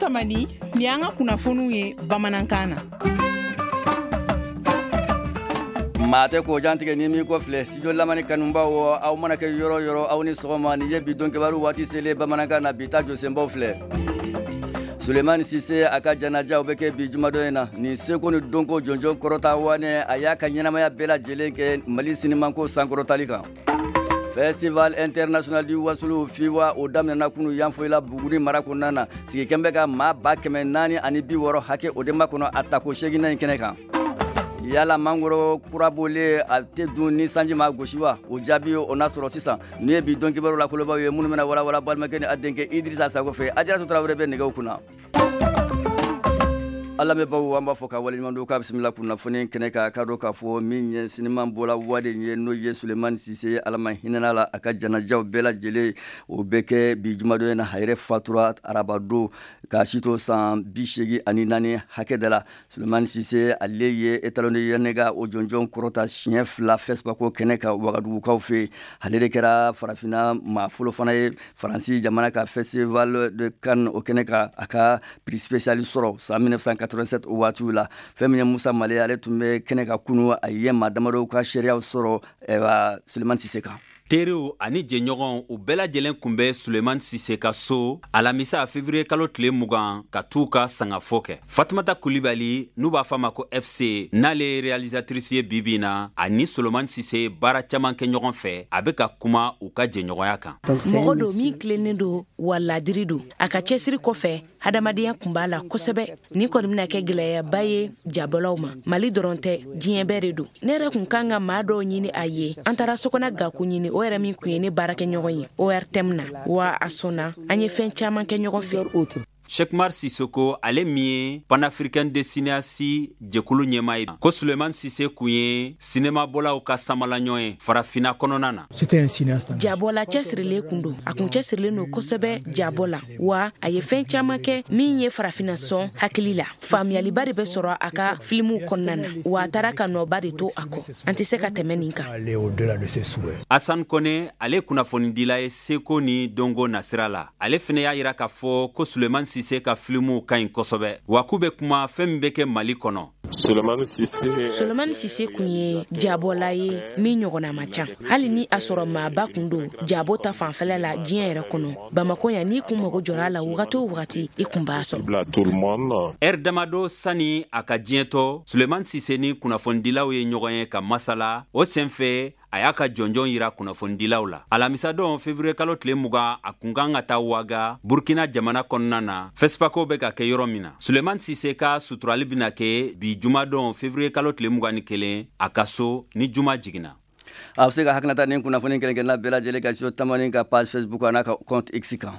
tamani ni an ka kunnafoniw ye bamanankan na. Mate ko jantige ni mi ko filɛ studio lamani kanubaw aw mana kɛ yɔrɔ yɔrɔ aw ni sɔgɔma ni ye bi don kibaru waati sele bamanankan na bi ta jɔsenbaw filɛ. Sulemani Sise a ka janaja o bɛ kɛ bi jumadon in na ni seko ni donko jɔnjɔn kɔrɔta wane a y'a ka ɲɛnamaya bɛɛ lajɛlen kɛ Mali sinimanko sankɔrɔtali kan. Festival international du wasulu fiwa o daminɛna kunu yanfoyila Buguni mara kɔnɔna na sigikɛn bɛ ka maa 460 hakɛ o de makɔnɔ a tako 8 in kɛnɛ kan. Yala mangoro kurabole a tɛ dun ni sanji ma gosi wa o jaabi o n'a sɔrɔ sisan n'u ye bi don kibaru la kolobaw ye minnu bɛna walawala balimakɛ ni a denkɛ Idrissa Sago fɛ Ajaratu Tarawele bɛ nɛgɛw kunna. Ala bɛ baw an b'a fɔ ka waleɲuman don k'a bisimila kunnafoni kɛnɛ kan k'a dɔn k'a fɔ min ye siniman bɔla waden ye n'o ye Sulemani Sise Ala ma hinɛna la a ka janajaw bɛɛ lajɛlen o bɛ kɛ bi jumadon in na a yɛrɛ fatura araba don k'a si to san 84 hakɛ da la. Sulemani Sise ale ye étalon de Yanega o jɔnjɔn kɔrɔta siɲɛ 2 Fespaco kɛnɛ kan Wagadugukaw fɛ ale de kɛra farafina maa fɔlɔ fana ye Faransi jamana ka festival de Cannes o kɛnɛ kan a ka prix spécial sɔrɔ san 1987 o waatiw la. Fɛn min ye Musa Male ale tun bɛ kɛnɛ kan kunu a ye maa damadɔw ka sariyaw sɔrɔ Sulemani Sise kan. Terew ani jɛɲɔgɔn u bɛɛ lajɛlen kun bɛ Sulemani Sise ka so alamisa février kalo tile 20 ka t'u ka sangafo kɛ. Fatumata Kulibali n'u b'a fɔ a ma ko FC n'ale ye réalisatrice ye bibi na ani Sulemani Sise baara caman kɛ ɲɔgɔn fɛ a bɛ ka kuma u ka jɛɲɔgɔnya kan. Mɔgɔ do min tilennen do wa ladiri do a ka cɛsiri kɔfɛ hadamadenya kun b'a la kosɛbɛ ni kɔni bɛna kɛ gɛlɛyaba ye jabɔlaw ma Mali dɔrɔn tɛ diɲɛ bɛɛ de do. Ne yɛrɛ kun kan ka maa dɔw ɲini a ye an taara sokɔnɔ gaku ɲini o yɛrɛ min kun ye ne baarakɛ ɲɔgɔn ye ORTM na wa a sɔnna an ye fɛn caman kɛ ɲɔgɔn fɛ. Chekmar Sissoko ale min ye Pan-Africain de Cinéasi jɛkulu ɲɛmaa ye ko Sulemani Sise kun ye sinema bɔlaw ka samalaɲɔgɔn ye farafina kɔnɔna na. Jabɔla cɛsirilen kun do a kun cɛsirilen do kosɛbɛ jabɔla wa a ye fɛn caman kɛ min ye farafina sɔn hakili la faamuyaliba de bɛ sɔrɔ a ka filimuw kɔnɔna na wa a taara ka nɔba de to a kɔ an tɛ se ka tɛmɛ nin kan. Hassan Kone ale kunnafonidila ye seko ni dongo nasira la ale fɛnɛ y'a yira k'a fɔ ko Sulemani Sise ka filimuw ka ɲi kosɛbɛ wa k'u bɛ kuma fɛn min bɛ kɛ Mali kɔnɔ. Sulemani Sise kun ye jabɔla ye min ɲɔgɔnna ma ca hali ni a sɔrɔ maaba kun do jabo ta fanfɛla la diɲɛ yɛrɛ kɔnɔ Bamako yan n'i kun mago jɔra a la wagati o wagati i kun b'a sɔrɔ. Damado sani a ka diɲɛ tɔ Sulemani Sise ni kunnafonidilaw ye ɲɔgɔn ye ka masala o senfɛ a y'a ka jɔnjɔn yira kunnafonidilaw la. Alamisadon février kalo tile 20 a kun kan ka taa Waga Burkina jamana kɔnɔna na Fespaco bɛ ka kɛ yɔrɔ min na. Sulemani Sise ka suturali bɛna kɛ bi jumadon février kalo tile 21 a ka so ni juma jiginna. A bɛ se ka hakinata ni kunnafoni kɛrɛnkɛrɛnna bɛɛ lajɛlen ka studio tamani ka page Facebook n'a ka compte X kan.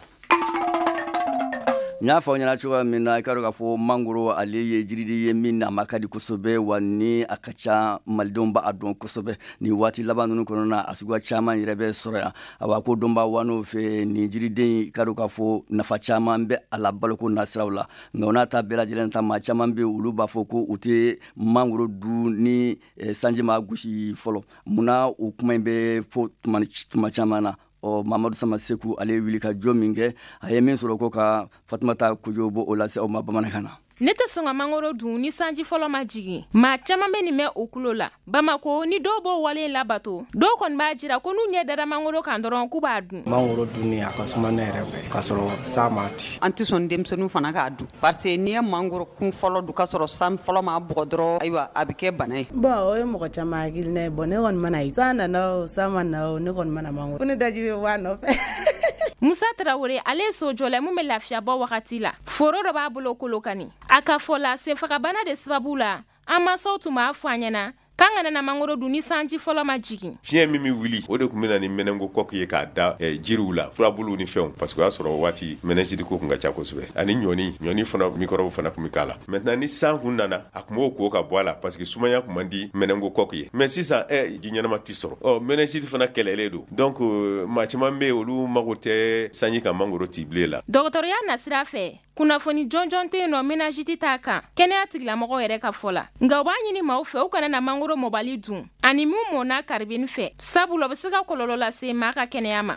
N y'a fɔ aw ɲɛna cogoya min na i ka dɔn k'a fɔ mangoro ale ye jiridi ye min n'a ma ka di kosɛbɛ wa ni a ka ca malidenw b'a dɔn kosɛbɛ ni waati laban ninnu kɔnɔna na a suguya caman yɛrɛ bɛ sɔrɔ yan awa ko dɔnbaa wanow fɛ nin jiriden i ka dɔn k'a fɔ nafa caman bɛ a la baloko nasiraw la nka o n'a ta bɛɛ lajɛlen ta maa caman bɛ olu b'a fɔ ko u tɛ mangoro dun ni sanji ma gosi fɔlɔ munna o kuma in bɛ fɔ tuma caman na. Mamadu Sama Seku ale wuli ka jɔ min kɛ a ye min sɔrɔ ko ka Fatumata Kojobo o lase aw ma bamanankan na. Ne tɛ sɔn ka mangoro dun ni sanji fɔlɔ ma jigin maa caman bɛ nin mɛn o kulo la Bamako ni dɔw b'o wale labato dɔw kɔni b'a jira ko n'u ɲɛ dara mangoro kan dɔrɔn k'u b'a dun. Mangoro dunni a ka suma ne yɛrɛ fɛ k'a sɔrɔ san ma ti. An tɛ sɔn denmisɛnninw fana k'a dun parce que n'i ye mangoro kun fɔlɔ dun k'a sɔrɔ san fɔlɔ ma bɔgɔ dɔrɔn ayiwa a bɛ kɛ bana ye. Bon o ye mɔgɔ caman hakilina ye bon ne kɔni mana ye san nana o san ma na o ne kɔni mana mangoro ko ne daji bɛ bɔ a nɔfɛ. Musa Traoré ale ye sojɔla mun bɛ lafiya bɔ wagati la foro dɔ b'a bolo Kolokani a ka fɔ la senfagabana de sababu la an masaw tun b'a fɔ an ɲɛna k'an kana na mangoro dun ni sanji fɔlɔ ma jigin. Fiɲɛ min bɛ wuli o de tun bɛ na ni mɛnɛngo kɔki ye k'a da jiriw la furabuluw ni fɛnw parce que o y'a sɔrɔ waati mɛnɛsidi ko kun ka ca kosɛbɛ ani ɲɔni fana mikɔrɔbu fana kun bɛ k'a la maintenant ni san kun nana a kun b'o ko ka bɔ a la parce que sumaya kun man di mɛnɛngo kɔki ye mais sisan ji ɲɛnama tɛ sɔrɔ mɛnɛsidi fana kɛlɛlen don donc maa caman bɛ olu mago tɛ sanji ka mangoro tibilen la. Dɔgɔtɔrɔya nasira fɛ kunnafoni jɔnjɔn tɛ yen nɔ ménagiti t'a kan kɛnɛya tigilamɔgɔw yɛrɛ ka fɔ la nka u b'a ɲini maaw fɛ u kana na mangoro mɔbali dun ani min mɔnna karibini fɛ sabula o bɛ se ka kɔlɔlɔ lase maa ka kɛnɛya ma.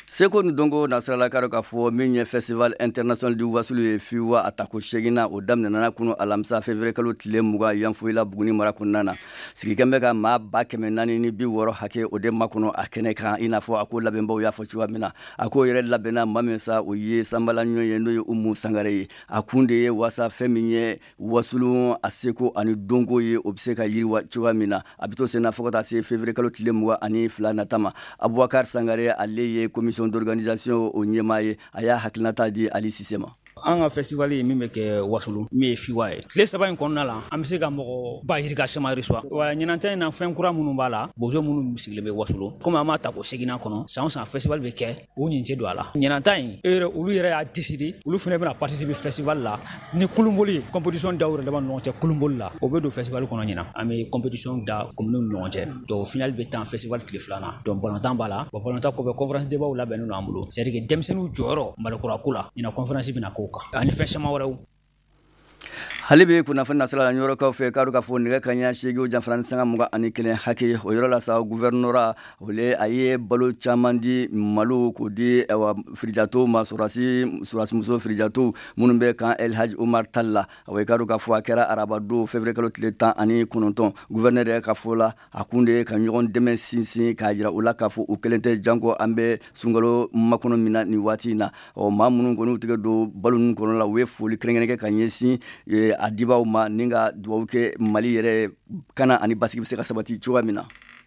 Seko ni dongo nasrala karo ka fo min festival international du wasulu ye fiwa atako shegina o damna nana kuno alamsa février kalo tile muga yanfuila buguni mara kunana sigikambe ka ma ba keme nani ni bi woro hake o de makuno akene kan ina fo ako labemba ya fo chiwa mina ako yere labena mamesa o ye sambala nyo ye no umu sangare akunde ye wasa feminye wasulu aseko ani dongo ye obseka yiriwa chiwa mina abito sena fo ta se février kalo tile muga ani flana tama Abouakar Sangare aleye commission d'organisation au Nyemaye aya haklinata di Ali Sisema. An ka festival ye min bɛ kɛ wasulu min ye fiwa ye tile saba in kɔnɔna la an bɛ se ka mɔgɔ ba yirika semari swa wa ɲinanta in na fɛn kura minnu b'a la bozo minnu sigilen bɛ wasulu komi an b'a ta ko segina kɔnɔ san san festival bɛ kɛ o ɲince don a la ɲinanta in olu yɛrɛ y'a décidé olu fana bɛna participer festival la ni kulumboli ye compétition da yɛrɛ dama ɲɔgɔn cɛ kulumboli la o bɛ don festival kɔnɔ ɲina an bɛ compétition da commune ni ɲɔgɔn cɛ donc final bɛ tan festival tile filanan donc balontan b'a la bon balontan kɔfɛ conférence débat labɛnnen don an bolo c'est à dire que denmisɛnninw jɔyɔrɔ malokura ko la ɲina conférence bɛna k'o ani fɛn caman wɛrɛw Halibi kuna fana sala nyoro ka fe karu ka fo ne ka nya shege o janfran sanga muga ani kelen hake o yoro la sa gouvernora ole aye balo chamandi malu ko di wa frijato masurasi muso frijato munumbe kan El Haj Omar Talla o karu ka fo akera araba do février kalo tile temps ani kunonton gouverneur ka fo la akunde ka nyogon deme sinsin ka jira ola ka fo o kelente jango ambe sungalo makono mina ni watina o mamunu ngonu tige do balo nun kono la we fo li krengene ka nyesi adibaw ma ninga duwawke Mali yere kana ani basiki se ka sabati chuwa mina.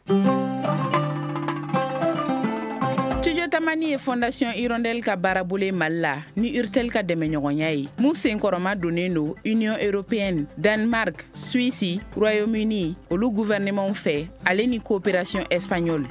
Studio Tamani Fondation Hirondelle ka barabule Malla ni Urtel ka deme ɲɔgɔnya ye mun senkɔrɔma donnen do Union Européenne, Danemark, Suisse, Royaume-Uni olu gouvernement fɛ ale ni coopération espagnole.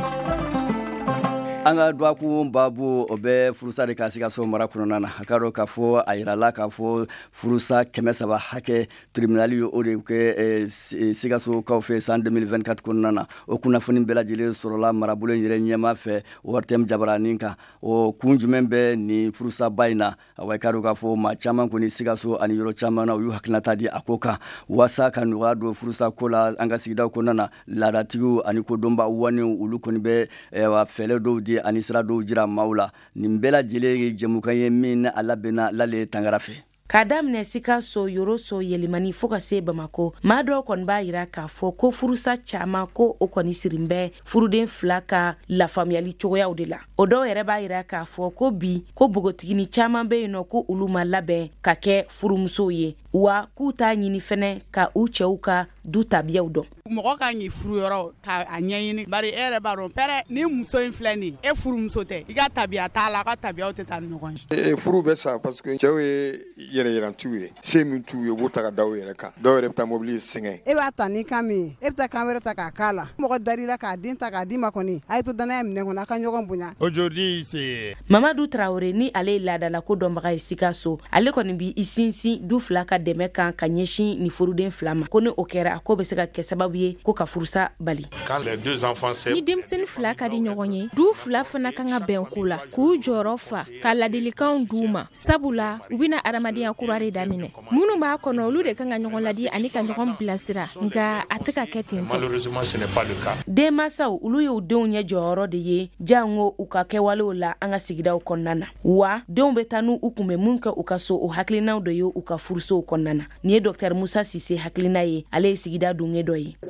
Anga dwaku babu obe furusa de kasika so mara kunana hakaro ka fo ayirala ka fo furusa kemesaba hake tribunal yo ode ke siga so ka fe 2024 kunana o kuna foni bela jile sorola marabule nyire nyema fe wortem jabaraninka o kunjumembe ni furusa baina awakaro ka fo ma chama kuni siga so ani yoro chama na yu haknata di akoka wasa kan wado furusa kola anga sigida kunana ladatigu ani ko domba wani ulu koni be wa fele do ani sira do jira maula nimbela jile jemukan ye min alabena lale tangarafe Kadam ne sika so yoro so yelimani foka se Bamako mado kon ba yira ka fo ko furusa chama ko o koni sirimbe furuden flaka la familiali choya odela odo yere ba yira ka fo ko bi ko bogotigini chama be no ko uluma labe ka ke furumso ye wa kuta nyini fene ka ucheuka du tabiya udon mɔgɔ ka ɲi furu yɔrɔ ka a ɲɛɲini bari e yɛrɛ b'a dɔn pɛrɛ ni muso in filɛ nin e furumuso tɛ i ka tabiya t'a la a ka tabiyaw tɛ taa ni ɲɔgɔn ye furu bɛ sa parce que cɛw ye yɛrɛyɛrɛntiw ye se min t'u ye u b'o ta ka da u yɛrɛ kan dɔw yɛrɛ bɛ taa mobili sɛgɛn e b'a ta ni kan min ye e bɛ taa kan wɛrɛ ta k'a k'a la mɔgɔ dar'i la k'a den ta k'a d'i ma kɔni a ye to danaya minɛ kɔnɔ a ka ɲɔgɔn bonya aujourd'hui c'est Mamadou Traoré ni ale ladala ko dɔnbaga ye Sikaso ale kɔni bi isinsin du fila ka dɛmɛ kan ka ɲɛsin ni furuden fila ma ko ni o kɛra ko bɛ se ka kɛ sababu ye ko ka furusa bali ni denmisɛnnin fila ka di ɲɔgɔn ye du fila fana kan ka bɛn ko la k'u jɔyɔrɔ fa ka ladilikanw d'u ma sabula u bɛna adamadenya kura de daminɛ minnu b'a kɔnɔ olu de kan ka ɲɔgɔn ladi ani ka ɲɔgɔn bilasira nka a tɛ ka kɛ ten tɔ denmansaw olu ye u denw ɲɛ jɔyɔrɔ de ye jango u ka kɛwalew la an ka sigidaw kɔnɔna na wa denw bɛ taa n'u kun bɛ mun kɛ u ka so o hakilinaw dɔ ye u ka furusow kɔnɔna na ni ye Dr Musa Sise hakilina ye ale ye sigida dunŋe dɔ ye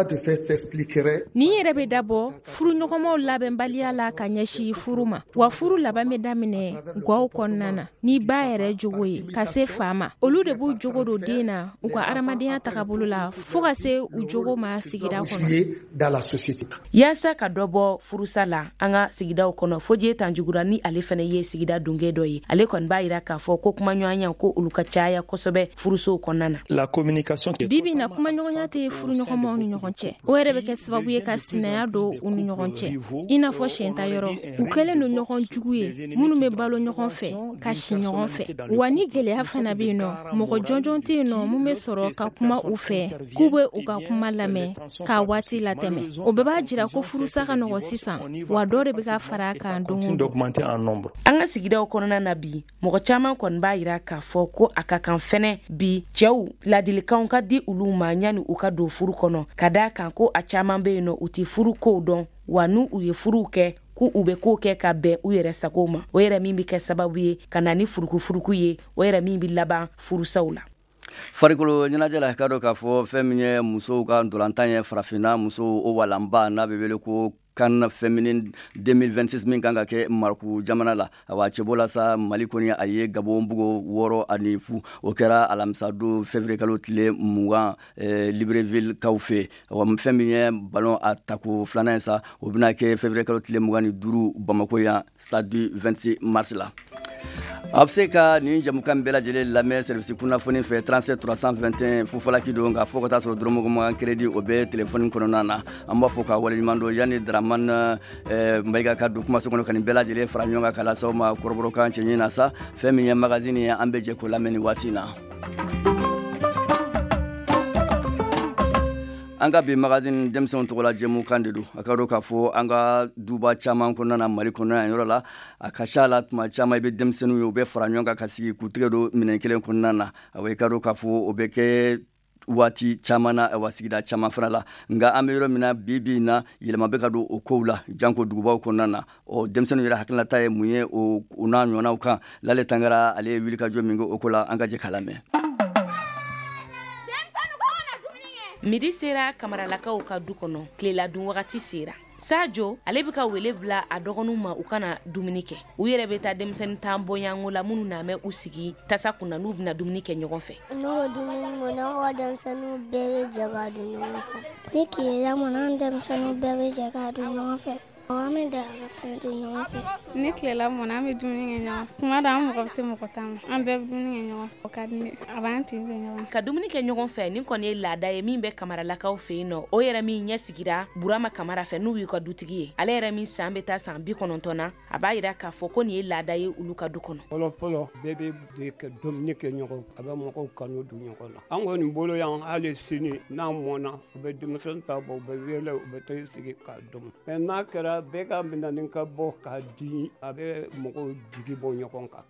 ni yɛrɛ bɛ dabɔ furu ɲɔgɔnmaw labɛnbaliya la ka ɲɛsin furu ma wa furu laban bɛ daminɛ gwaw kɔnɔna na ni ba yɛrɛ jogo ye ka se fa ma olu de b'u jogo don den na u ka adamadenya tagabolo la fo ka se u jogo ma sigida kɔnɔ yaasa ka dɔ bɔ furusa la an ka sigidaw kɔnɔ Fodje Tanjugura ni ale fana ye sigida dunŋe dɔ ye ale kɔni b'a yira k'a fɔ ko kumaɲɔgɔnya ko olu ka caya kosɛbɛ furusow kɔnɔna na bibi na kumaɲɔgɔnya tɛ furu ɲɔgɔnmaw ni ɲɔgɔn cɛ o yɛrɛ bɛ kɛ sababu ye ka sinaya don u ni ɲɔgɔn cɛ i n'a fɔ sɛnta yɔrɔ u kɛlen don ɲɔgɔn jugu ye minnu bɛ balo ɲɔgɔn fɛ ka si ɲɔgɔn fɛ wa ni gɛlɛya fana bɛ yen nɔ mɔgɔ jɔnjɔn tɛ yen nɔ mun bɛ sɔrɔ ka kuma u fɛ k'u bɛ u ka kuma lamɛn k'a waati latɛmɛ o bɛɛ b'a jira ko furusa ka nɔgɔ sisan wa dɔ de bɛ ka fara a kan don o don an ka sigidaw kɔnɔna na bi mɔgɔ caman kɔni b'a yira k'a fɔ ko a ka kan fɛnɛ bi cɛw ladilikanw ka di olu ma ɲani u ka don furu kɔnɔ ka da kan ko a caman bɛ yen nɔ u ti furu kow dɔn wa n'u u ye furuw kɛ ku u be ko kɛ ka bɛn u yɛrɛ sago ma o yɛrɛ min bi kɛ sababu ye ka na ni furuku ye o yɛrɛ min bi laban furusaw la. farikolo ɲɛnajɛ la ka dɔ k'a fɔ fɛn min ye musow ka ndolantan ye farafinna musow o walanba n'a bɛ wele ko CAN Féminine 2026 min kan ka kɛ Maroc jamana la awa cɛbɔ la sa Mali kɔni a ye Gabon bugo 6 o kɛra alamisa don février kalo tile 20 Libreville kaw fɛ awa fɛn min ye ballon a tako filanan sa o bɛna kɛ février kalo tile 25 Bamako yan stade du 26 mars la. A bɛ se ka nin jamukan bɛɛ lajɛlen lamɛn service kunnafoni fɛ 37 321 fufalaki don nka fo ka taa sɔrɔ dɔrɔmɛ mugan crédit o bɛ téléphone kɔnɔna na an b'a fɔ ka waleɲuman don yani Dramane Mayiga ka don kumaso kɔnɔ ka nin bɛɛ lajɛlen fara ɲɔgɔn kan ka lase aw ma kɔrɔbɔrɔkan cɛɲi na sa fɛn min ye magazine ye an bɛ jɛ k'o lamɛn nin waati in na. An ka bi magazine denmisɛnw tɔgɔ la jɛmukan de don a ka dɔn k'a fɔ an ka duba caman kɔnɔna na Mali kɔnɔ yan yɔrɔ la a ka ca la tuma caman i bɛ denmisɛnninw ye u bɛ fara ɲɔgɔn kan ka sigi k'u tigɛ don minɛn kelen kɔnɔna na i ka dɔn k'a fɔ o bɛ kɛ waati caman na wa sigida caman fana la nka an bɛ yɔrɔ min na bi na yɛlɛma bɛ ka don o kow la janko dugubaw kɔnɔna na denmisɛnninw yɛrɛ hakilinata ye mun ye o n'a ɲɔgɔnnaw kan Lale Tangara ale ye wulikajɔ min kɛ o ko la an ka jɛ k'a lamɛn. Midi sera kamaralakaw ka du kɔnɔ tilela dun wagati sera Sajo ale bɛ ka wele bila a dɔgɔninw ma u kana dumuni kɛ u yɛrɛ bɛ taa denmisɛnnin tan bɔɲango la minnu na mɛ u sigi tasa kunna n'u bɛna dumuni kɛ ɲɔgɔn fɛ n'o dumuni mɔna o denmisɛnninw bɛɛ bɛ jɛ ka dun ɲɔgɔn fɛ ni kilela mɔna denmisɛnninw bɛɛ bɛ jɛ ka dun ɲɔgɔn fɛ an bɛ da ka fɛn dun ɲɔgɔn fɛ ni kilela mɔna an bɛ dumuni kɛ ɲɔgɔn fɛ kuma dɔ an mɔgɔ bɛ se mɔgɔ tan ma an bɛɛ bɛ dumuni kɛ ɲɔgɔn fɛ ka di a b'an tin to ɲɔgɔn ka dumuni kɛ ɲɔgɔn fɛ nin kɔni ye laada ye min bɛ kamaralakaw fɛ yen nɔ o yɛrɛ min ɲɛ sigira Burama Kamara fɛ n'u y'u ka dutigi ye ale yɛrɛ min san bɛ taa san 90 na a b'a yira k'a fɔ ko nin ye laada ye olu ka du kɔnɔ fɔlɔ bɛɛ bɛ dumuni kɛ ɲɔgɔn a bɛ mɔgɔw kanu dun ɲɔgɔn la an kɔni bolo yan hali sini n'a mɔna u bɛ denmisɛnnin ta bɔ u bɛ wele u bɛ taa sigi k'a dun mɛ n'a kɛra bɛɛ ka minɛni ka bɔ k'a di a bɛ mɔgɔw jigi bɔ ɲɔgɔn kan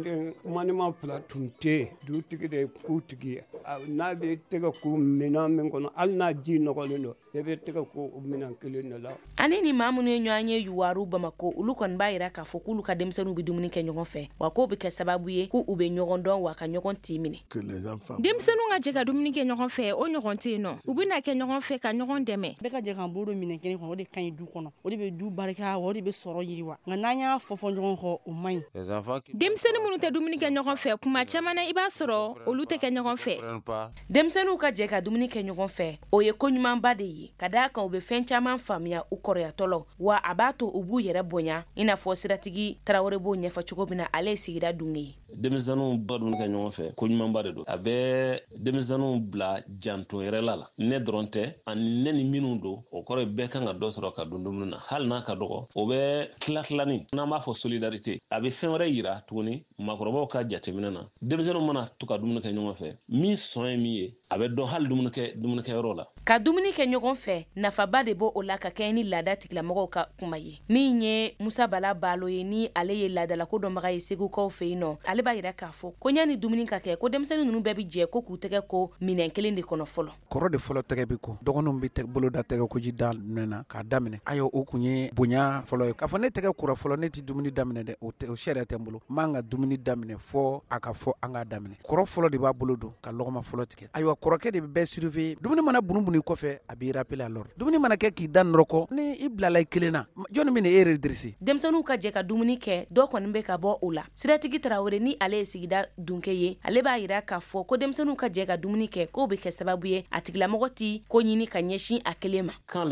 manima fila tun tɛ dutigi de ye kutigi ye n'a bɛ tɛgɛ ko minɛn min kɔnɔ hali n'a ji nɔgɔlen don e bɛ tɛgɛ ko minɛn kelen de la ani ni maa minnu ye ɲɔgɔn ye Yuwaru Bamako olu kɔni b'a yira k'a fɔ k'olu ka denmisɛnninw bɛ dumuni kɛ ɲɔgɔn fɛ wa k'o bɛ kɛ sababu ye k'u bɛ ɲɔgɔn dɔn wa ka ɲɔgɔn tin minɛ denmisɛnninw ka jɛ ka dumuni kɛ ɲɔgɔn fɛ o ɲɔgɔn tɛ yen nɔ u bɛna kɛ ɲɔgɔn fɛ ka ɲɔgɔn dɛmɛ bɛɛ ka jɛ k'an bolo minɛn kelen kɔnɔ o de ka ɲi du kɔnɔ o de bɛ du barika o de bɛ sɔrɔ yiriwa nka n'an y'a fɔ ɲɔgɔn kɔ o man ɲi denmisɛnnin minnu tɛ dumuni kɛ ɲɔgɔn fɛ kuma caman na i b'a sɔrɔ olu tɛ kɛ ɲɔgɔn fɛ denmisɛnninw ka jɛ ka dumuni kɛ ɲɔgɔn fɛ o ye ko ɲumanba de ye ka d'a kan u bɛ fɛn caman faamuya u kɔrɔyatɔlɔ wa a b'a to u b'u yɛrɛ bonya i n'a fɔ siratigi Tarawele b'o ɲɛfɔ cogo min na ale ye sigida dunge ye denmisɛnninw ba dumuni kɛ ɲɔgɔn fɛ ko ɲumanba de don a bɛ denmisɛnninw bila janto yɛrɛ la ne dɔrɔn tɛ ani ne ni minnu don o kɔrɔ ye bɛɛ kan ka dɔ sɔrɔ ka dun dumuni na hali n'a ka dɔgɔ o bɛ tilatilani n'an b'a fɔ solidarité a bɛ fɛn wɛrɛ yira tuguni maakɔrɔbaw ka jateminɛ na denmisɛnninw mana to ka dumuni kɛ ɲɔgɔn fɛ min sɔn ye min ye a bɛ dɔn hali dumunikɛyɔrɔ la ka dumuni kɛ ɲɔgɔn fɛ nafaba de b'o o la ka kɛ ni laada tigilamɔgɔw ka kuma ye min ye Musa Bala Balo ye ni ale ye laadala ko dɔnbaga ye Segukaw fɛ yen nɔ ale b'a yira k'a fɔ ko ɲani dumuni ka kɛ ko denmisɛnnin ninnu bɛɛ bi jɛ ko k'u tɛgɛ ko minɛn kelen de kɔnɔ fɔlɔ kɔrɔ de fɔlɔ tɛgɛ bi ko dɔgɔninw bɛ bolo da tɛgɛ ko ji da na k'a daminɛ ayo o kun ye bonya fɔlɔ ye k'a fɔ ne tɛgɛ kura fɔlɔ ne tɛ dumuni daminɛ dɛ o sariya tɛ n bolo m'an ka dumuni daminɛ fɔ a ka fɔ an ka daminɛ kɔrɔ fɔlɔ de b'a bolo don ka lɔgɔma fɔlɔ tigɛ ayiwa kɔrɔkɛ de bɛ bɛɛ surveiller dumuni mana bunubunu kɔfɛ a b'i rappeler alors dumuni mana kɛ k'i da nɔrɔkɔ ni i bilala i kelen na jɔnni bɛ e redresser denmisɛnninw ka jɛ ka dumuni kɛ dɔ kɔni bɛ ka bɔ o la siratigi Tarawele ni ale ye sigida dunke ye ale b'a yira k'a fɔ ko denmisɛnninw ka jɛ ka dumuni kɛ k'o bɛ kɛ sababu ye a tigilamɔgɔ ti ko ɲini ka ɲɛsin a kelen ma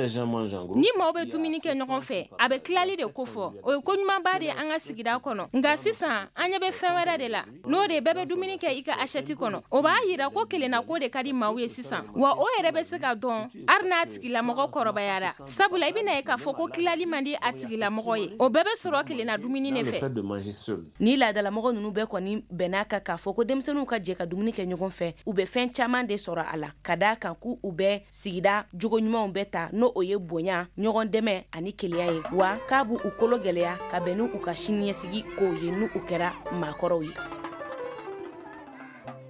ni maaw bɛ dumuni kɛ ɲɔgɔn fɛ a bɛ tilali de ko fɔ o ye ko ɲumanba de ye an ka sigida kɔnɔ nka sisan an ɲɛ bɛ fɛn wɛrɛ de la n'o de bɛɛ bɛ dumuni kɛ i ka assiette kɔnɔ o b'a yira ko kelenna ko de ka di maaw ye sisan wa o yɛrɛ bɛ se ka dɔn hali n'a tigilamɔgɔ kɔrɔbayara sabula i bɛna ye k'a fɔ ko tilali man di a tigilamɔgɔ ye o bɛɛ bɛ sɔrɔ kelenna dumuni de fɛ ni laadalamɔgɔ ninnu bɛɛ kɔni bɛn'a kan k'a fɔ ko denmisɛnninw ka jɛ ka dumuni kɛ ɲɔgɔn fɛ u bɛ fɛn caman de sɔrɔ a la ka d'a kan k'u bɛ sigida jogo ɲumanw bɛ ta n'o o ye bonya ɲɔgɔn dɛmɛ ani keleya ye wa k'a b'u kolo gɛlɛya ka bɛn n'u ka siniɲɛsigi k'o ye n'u kɛra maakɔrɔw ye